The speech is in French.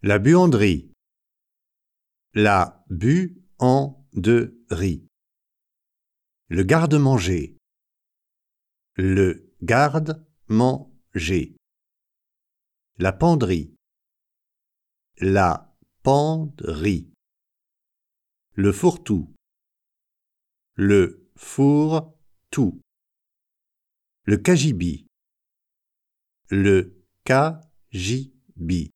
La buanderie. La buanderie. Le garde-manger. Le garde-manger. La penderie. La penderie. Le fourre-tout. Le fourre-tout. Le cagibi. Le cagibi.